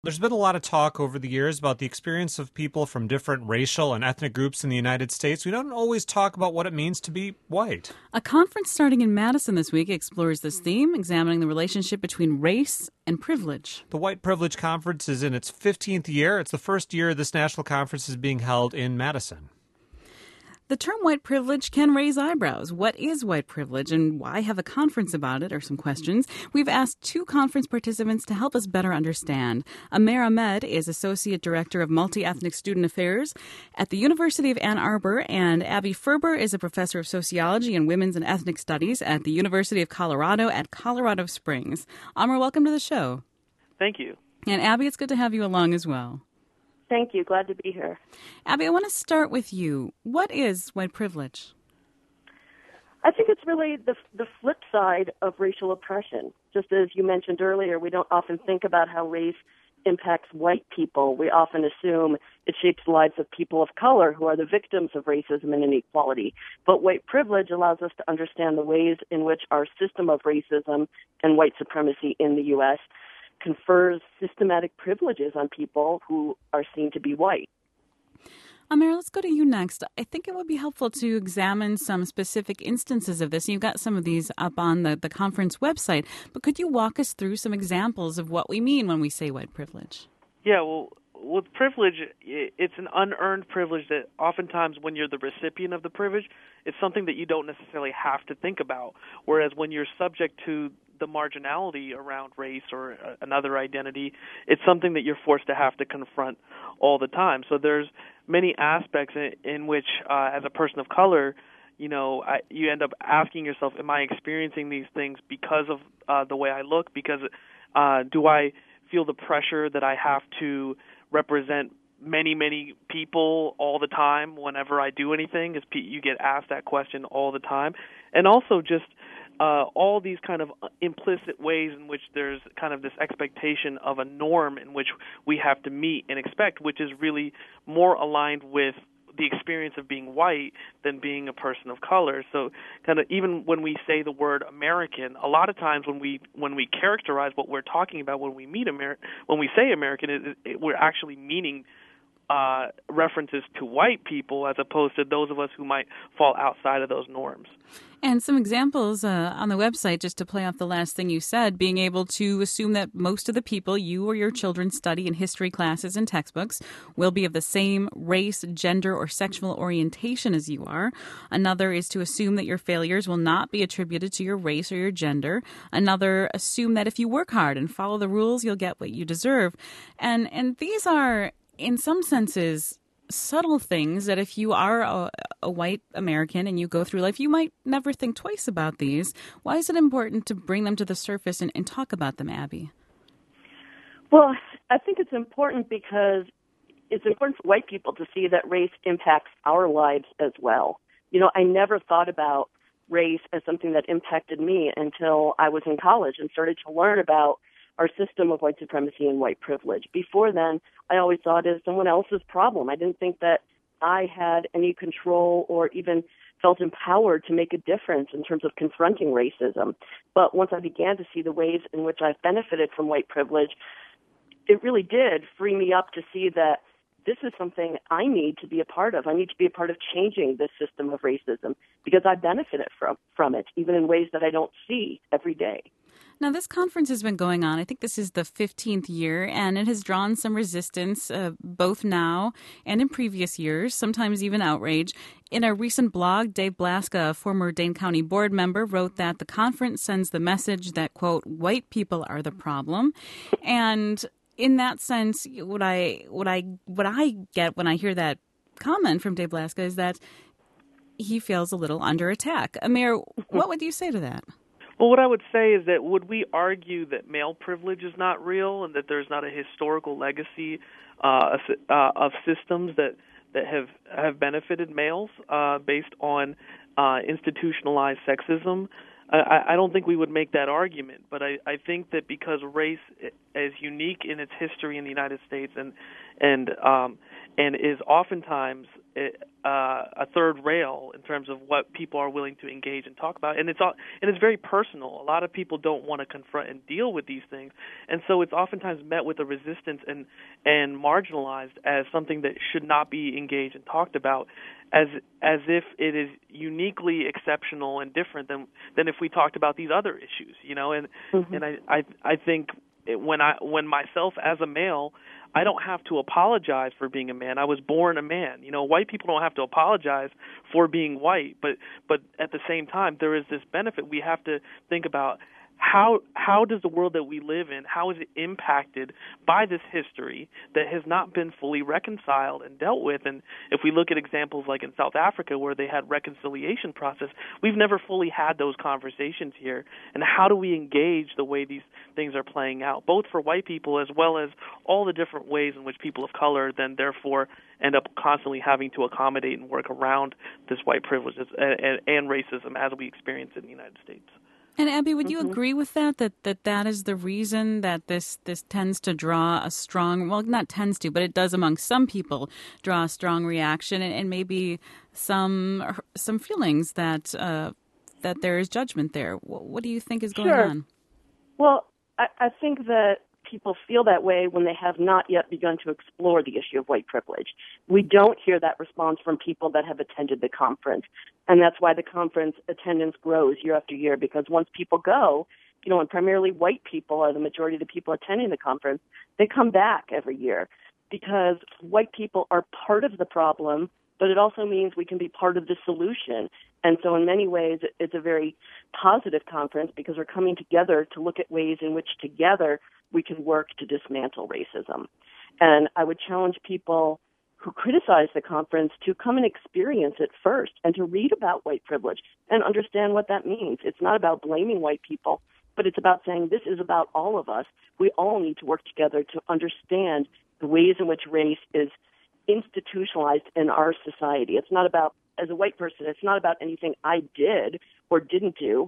There's been a lot of talk over the years about the experience of people from different racial and ethnic groups in the United States. We don't always talk about what it means to be white. A conference starting in Madison this week explores this theme, examining the relationship between race and privilege. The White Privilege Conference is in its 15th year. It's the first year this national conference is being held in Madison. The term white privilege can raise eyebrows. What is white privilege and why have a conference about it are some questions. We've asked two conference participants to help us better understand. Amer Ahmed is Associate Director of Multi-Ethnic Student Affairs at the University of Ann Arbor, and Abby Ferber is a Professor of Sociology and Women's and Ethnic Studies at the University of Colorado at Colorado Springs. Amer, welcome to the show. Thank you. And Abby, it's good to have you along as well. Thank you. Glad to be here. Abby, I want to start with you. What is white privilege? I think it's really the flip side of racial oppression. Just as you mentioned earlier, we don't often think about how race impacts white people. We often assume it shapes the lives of people of color who are the victims of racism and inequality. But white privilege allows us to understand the ways in which our system of racism and white supremacy in the U.S. confers systematic privileges on people who are seen to be white. Amer, let's go to you next. I think it would be helpful to examine some specific instances of this. You've got some of these up on the conference website, but could you walk us through some examples of what we mean when we say white privilege? Yeah, well, with privilege, it's an unearned privilege that oftentimes when you're the recipient of the privilege, it's something that you don't necessarily have to think about. Whereas when you're subject to the marginality around race or another identity, it's something that you're forced to have to confront all the time. So there's many aspects in which, as a person of color, you end up asking yourself, am I experiencing these things because of the way I look? Because do I feel the pressure that I have to represent many people all the time whenever I do anything? You get asked that question all the time. And also just all these kind of implicit ways in which there's kind of this expectation of a norm in which we have to meet and expect, which is really more aligned with the experience of being white than being a person of color. So kind of even when we say the word American, a lot of times when we characterize what we're talking about when we say American, we're actually meaning references to white people as opposed to those of us who might fall outside of those norms. And some examples on the website, just to play off the last thing you said, being able to assume that most of the people you or your children study in history classes and textbooks will be of the same race, gender, or sexual orientation as you are. Another is to assume that your failures will not be attributed to your race or your gender. Another, assume that if you work hard and follow the rules, you'll get what you deserve. And these are, in some senses, subtle things that if you are a white American and you go through life, you might never think twice about these. Why is it important to bring them to the surface and talk about them, Abby? Well, I think it's important because it's important for white people to see that race impacts our lives as well. I never thought about race as something that impacted me until I was in college and started to learn about our system of white supremacy and white privilege. Before then, I always saw it as someone else's problem. I didn't think that I had any control or even felt empowered to make a difference in terms of confronting racism. But once I began to see the ways in which I've benefited from white privilege, it really did free me up to see that this is something I need to be a part of. I need to be a part of changing this system of racism because I benefited from it, even in ways that I don't see every day. Now, this conference has been going on. I think this is the 15th year, and it has drawn some resistance, both now and in previous years, sometimes even outrage. In a recent blog, Dave Blaska, a former Dane County board member, wrote that the conference sends the message that, quote, white people are the problem. And in that sense, what I get when I hear that comment from Dave Blaska is that he feels a little under attack. Amer, what would you say to that? Well, what I would say is that would we argue that male privilege is not real and that there's not a historical legacy of systems that have benefited males based on institutionalized sexism? I don't think we would make that argument, but I think that because race is unique in its history in the United States and is oftentimes a third rail in terms of what people are willing to engage and talk about, and it's very personal. A lot of people don't want to confront and deal with these things, and so it's oftentimes met with a resistance and marginalized as something that should not be engaged and talked about, as if it is uniquely exceptional and different than if we talked about these other issues, and and I think when myself as a male, I don't have to apologize for being a man. I was born a man. White people don't have to apologize for being white, but at the same time, there is this benefit. We have to think about how does the world that we live in, how is it impacted by this history that has not been fully reconciled and dealt with? And if we look at examples like in South Africa where they had reconciliation process, we've never fully had those conversations here. And how do we engage the way these things are playing out, both for white people as well as all the different ways in which people of color then therefore end up constantly having to accommodate and work around this white privilege and racism as we experience it in the United States. And Abby, would you agree with that is the reason that this tends to draw a strong, well, not tends to, but it does among some people draw a strong reaction and maybe some feelings that there is judgment there? What do you think is going on? Well, I think that people feel that way when they have not yet begun to explore the issue of white privilege. We don't hear that response from people that have attended the conference. And that's why the conference attendance grows year after year, because once people go, and primarily white people are the majority of the people attending the conference, they come back every year because white people are part of the problem, but it also means we can be part of the solution. And so in many ways, it's a very positive conference because we're coming together to look at ways in which together we can work to dismantle racism. And I would challenge people who criticize the conference to come and experience it first and to read about white privilege and understand what that means. It's not about blaming white people, but it's about saying this is about all of us. We all need to work together to understand the ways in which race is institutionalized in our society. It's not about, as a white person, it's not about anything I did or didn't do.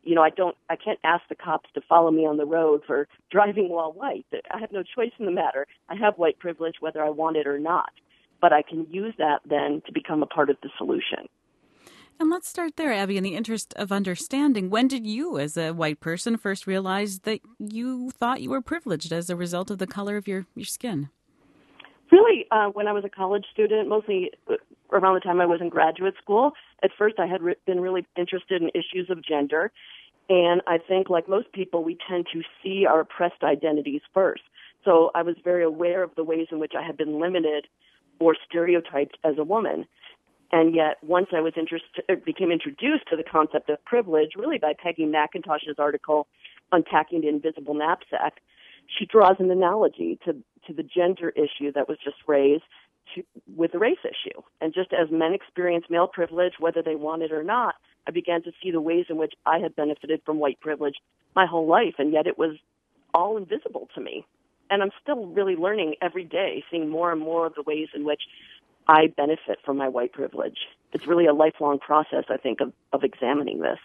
I can't ask the cops to follow me on the road for driving while white. I have no choice in the matter. I have white privilege whether I want it or not. But I can use that then to become a part of the solution. And let's start there, Abby, in the interest of understanding. When did you, as a white person, first realize that you thought you were privileged as a result of the color of your skin? Really, when I was a college student, mostly around the time I was in graduate school. At first, I had been really interested in issues of gender. And I think, like most people, we tend to see our oppressed identities first. So I was very aware of the ways in which I had been limited or stereotyped as a woman. And yet, once I became introduced to the concept of privilege, really by Peggy McIntosh's article, Unpacking the Invisible Knapsack, she draws an analogy to the gender issue that was just raised with the race issue. And just as men experience male privilege, whether they want it or not, I began to see the ways in which I had benefited from white privilege my whole life, and yet it was all invisible to me. And I'm still really learning every day, seeing more and more of the ways in which I benefit from my white privilege. It's really a lifelong process, I think, of examining this.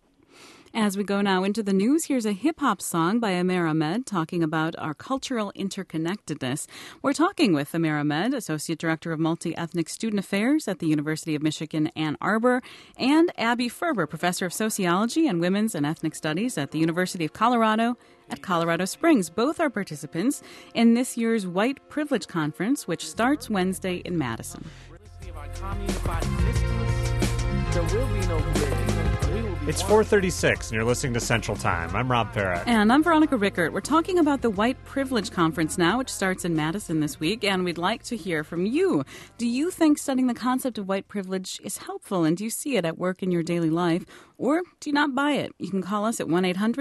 As we go now into the news, here's a hip-hop song by Amer Ahmed talking about our cultural interconnectedness. We're talking with Amer Ahmed, Associate Director of Multi-Ethnic Student Affairs at the University of Michigan, Ann Arbor, and Abby Ferber, Professor of Sociology and Women's and Ethnic Studies at the University of Colorado at Colorado Springs. Both are participants in this year's White Privilege Conference, which starts Wednesday in Madison. It's 4:36, and you're listening to Central Time. I'm Rob Parrott. And I'm Veronica Rickert. We're talking about the White Privilege Conference now, which starts in Madison this week, and we'd like to hear from you. Do you think studying the concept of white privilege is helpful, and do you see it at work in your daily life, or do you not buy it? You can call us at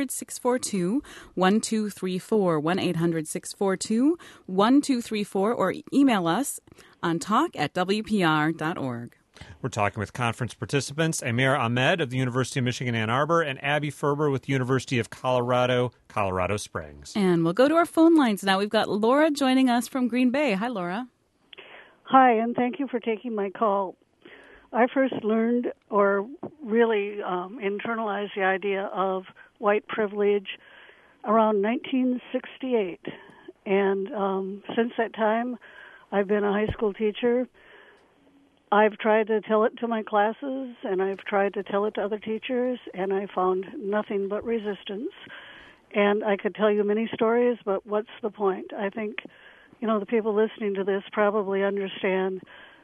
1-800-642-1234, 1-800-642-1234, or email us on talk@wpr.org. We're talking with conference participants Amer Ahmed of the University of Michigan, Ann Arbor, and Abby Ferber with the University of Colorado, Colorado Springs. And we'll go to our phone lines now. We've got Laura joining us from Green Bay. Hi, Laura. Hi, and thank you for taking my call. I first learned or really internalized the idea of white privilege around 1968. And since that time, I've been a high school teacher. I've tried to tell it to my classes, and I've tried to tell it to other teachers, and I found nothing but resistance. And I could tell you many stories, but what's the point? I think, the people listening to this probably understand.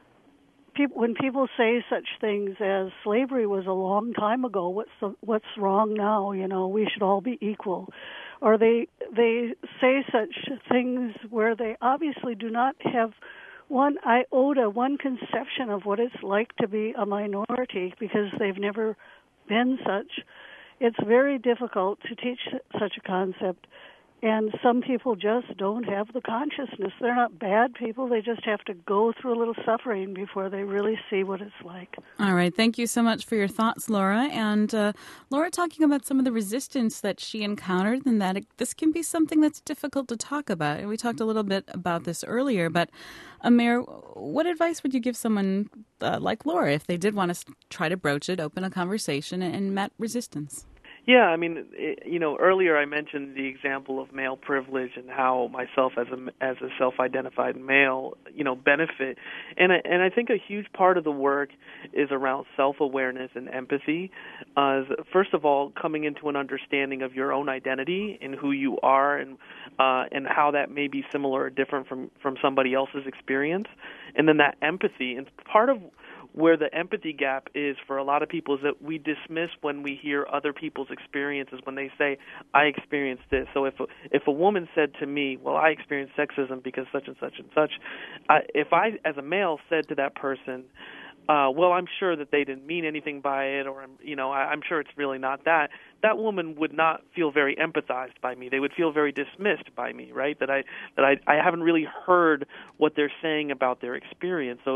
When people say such things as slavery was a long time ago, what's wrong now? We should all be equal, or they say such things where they obviously do not have one iota, one conception of what it's like to be a minority because they've never been such. It's very difficult to teach such a concept, and some people just don't have the consciousness. They're not bad people. They just have to go through a little suffering before they really see what it's like. All right. Thank you so much for your thoughts, Laura. And Laura talking about some of the resistance that she encountered and that this can be something that's difficult to talk about. And we talked a little bit about this earlier. But, Amir, what advice would you give someone like Laura if they did want to try to broach it, open a conversation, and met resistance? Yeah, I mean, earlier I mentioned the example of male privilege and how myself as a self-identified male, benefit, and I think a huge part of the work is around self-awareness and empathy. First of all, coming into an understanding of your own identity and who you are, and how that may be similar or different from somebody else's experience, and then that empathy. And part of where the empathy gap is for a lot of people is that we dismiss when we hear other people's experiences when they say, I experienced this. So if a woman said to me, well, I experienced sexism because such and such and such, if I, as a male, said to that person, well, I'm sure that they didn't mean anything by it, or, I'm sure it's really not that woman would not feel very empathized by me. They would feel very dismissed by me, right? That I haven't really heard what they're saying about their experience. So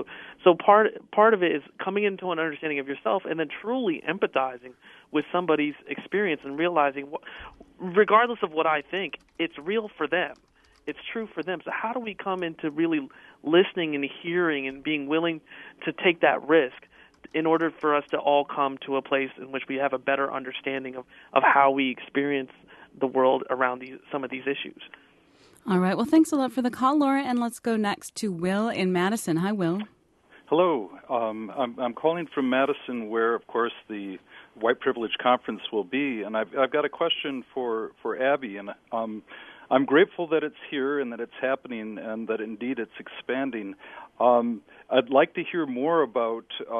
part of it is coming into an understanding of yourself and then truly empathizing with somebody's experience and realizing, regardless of what I think, it's real for them. It's true for them. So how do we come into really listening and hearing and being willing to take that risk in order for us to all come to a place in which we have a better understanding of how we experience the world around some of these issues? All right. Well, thanks a lot for the call, Laura. And let's go next to Will in Madison. Hi, Will. Hello. I'm calling from Madison, where, of course, the White Privilege Conference will be. And I've got a question for Abby. And I'm grateful that it's here and that it's happening and that indeed it's expanding. I'd like to hear more about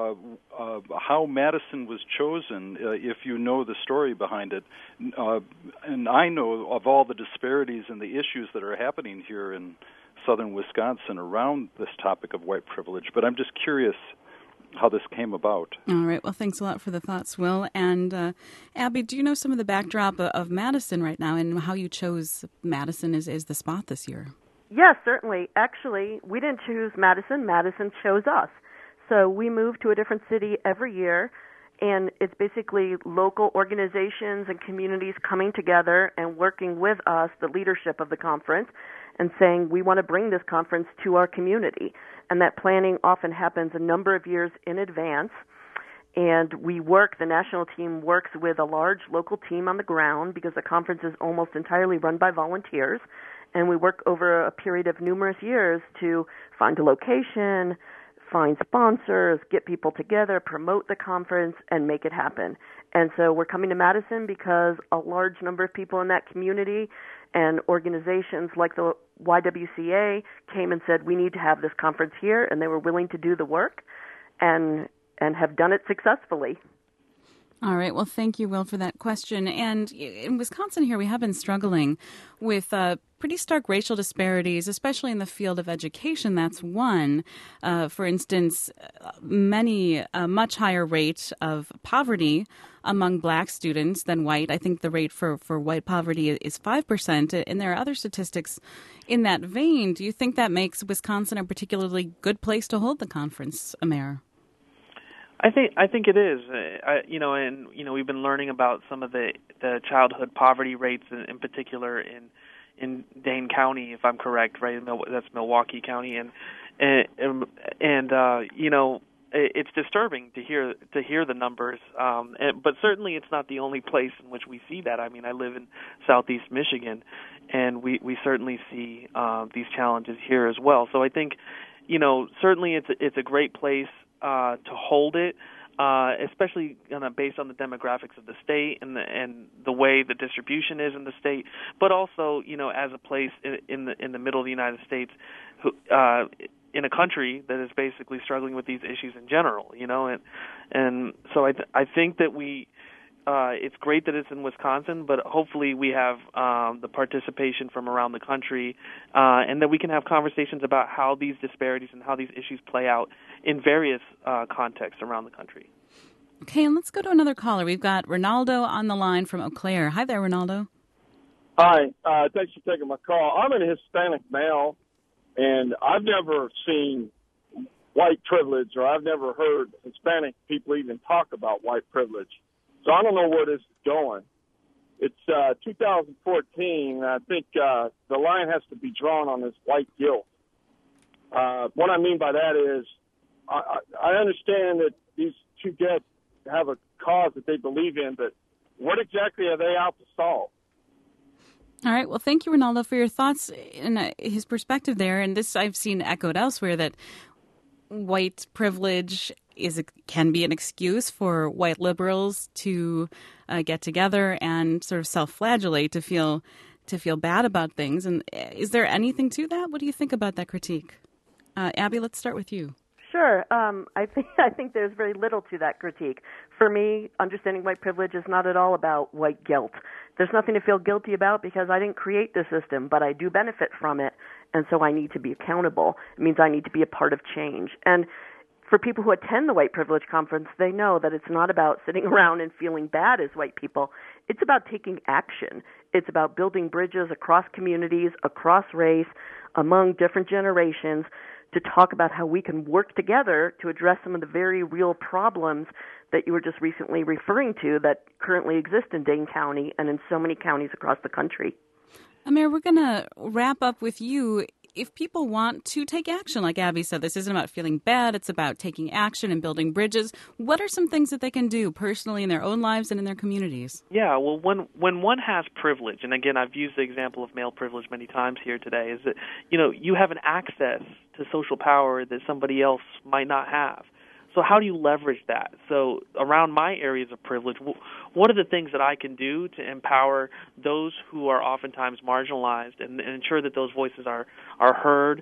how Madison was chosen, if you know the story behind it. And I know of all the disparities and the issues that are happening here in southern Wisconsin around this topic of white privilege, but I'm just curious how this came about. All right. Well, thanks a lot for the thoughts, Will. And Abby, do you know some of the backdrop of Madison right now and how you chose Madison as the spot this year? Yes, certainly. Actually, we didn't choose Madison. Madison chose us. So we move to a different city every year, and it's basically local organizations and communities coming together and working with us, the leadership of the conference, and saying we want to bring this conference to our community. And that planning often happens a number of years in advance. And the national team works with a large local team on the ground because the conference is almost entirely run by volunteers. And we work over a period of numerous years to find a location, find sponsors, get people together, promote the conference, and make it happen. And so we're coming to Madison because a large number of people in that community and organizations like the YWCA came and said, we need to have this conference here, and they were willing to do the work and have done it successfully. All right. Well, thank you, Will, for that question. And in Wisconsin here, we have been struggling with pretty stark racial disparities, especially in the field of education. That's one. For instance, a much higher rate of poverty among black students than white. I think the rate for white poverty is 5%. And there are other statistics in that vein. Do you think that makes Wisconsin a particularly good place to hold the conference, Amir? I think it is. We've been learning about some of the childhood poverty rates in particular in Dane County, if I'm correct, right? That's Milwaukee County, and it's disturbing to hear the numbers. But certainly it's not the only place in which we see that. I mean, I live in Southeast Michigan, and we certainly see these challenges here as well. So I think, certainly it's a great place to hold it, especially based on the demographics of the state and the way the distribution is in the state, but also as a place in the middle of the United States, in a country that is basically struggling with these issues in general, and so I think that it's great that it's in Wisconsin, but hopefully we have the participation from around the country, and that we can have conversations about how these disparities and how these issues play out in various contexts around the country. Okay, and let's go to another caller. We've got Ronaldo on the line from Eau Claire. Hi there, Ronaldo. Hi, thanks for taking my call. I'm a Hispanic male, and I've never seen white privilege, or I've never heard Hispanic people even talk about white privilege. So I don't know where this is going. It's 2014, and I think the line has to be drawn on this white guilt. What I mean by that is I understand that these two guests have a cause that they believe in, but what exactly are they out to solve? All right. Well, thank you, Ronaldo, for your thoughts and his perspective there. And this I've seen echoed elsewhere, that white privilege can be an excuse for white liberals to get together and sort of self-flagellate, to feel bad about things. And is there anything to that? What do you think about that critique? Abby, let's start with you. Sure. I think there's very little to that critique. For me, understanding white privilege is not at all about white guilt. There's nothing to feel guilty about because I didn't create the system, but I do benefit from it, and so I need to be accountable. It means I need to be a part of change. And for people who attend the White Privilege Conference, they know that it's not about sitting around and feeling bad as white people. It's about taking action. It's about building bridges across communities, across race, among different generations, to talk about how we can work together to address some of the very real problems that you were just recently referring to that currently exist in Dane County and in so many counties across the country. Amir, we're going to wrap up with you. If people want to take action, like Abby said, this isn't about feeling bad, it's about taking action and building bridges. What are some things that they can do personally in their own lives and in their communities? Yeah, well, when one has privilege, and again, I've used the example of male privilege many times here today, is that, you have an access to social power that somebody else might not have. So how do you leverage that? So around my areas of privilege, what are the things that I can do to empower those who are oftentimes marginalized and ensure that those voices are heard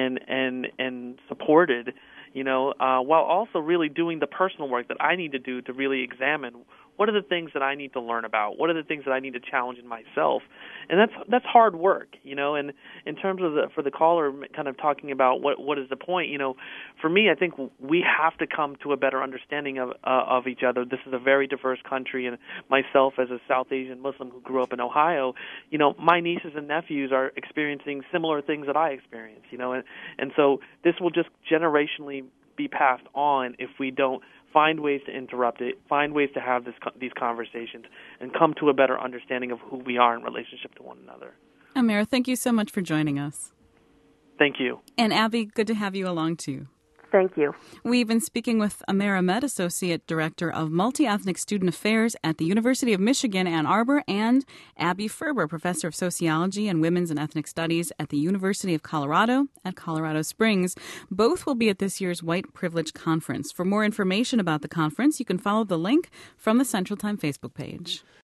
and supported, while also really doing the personal work that I need to do to really examine what are the things that I need to learn about, what are the things that I need to challenge in myself, and that's hard work, And in terms of for the caller, kind of talking about what is the point, for me, I think we have to come to a better understanding of each other. This is a very diverse country, and myself as a South Asian Muslim who grew up in Ohio, my nieces and nephews are experiencing similar things that I experience, and so this will just generationally be passed on if we don't find ways to interrupt it, find ways to have these conversations, and come to a better understanding of who we are in relationship to one another. Amir, thank you so much for joining us. Thank you. And Abby, good to have you along too. Thank you. We've been speaking with Amir Ahmed, Associate Director of Multi-Ethnic Student Affairs at the University of Michigan, Ann Arbor, and Abby Ferber, Professor of Sociology and Women's and Ethnic Studies at the University of Colorado at Colorado Springs. Both will be at this year's White Privilege Conference. For more information about the conference, you can follow the link from the Central Time Facebook page.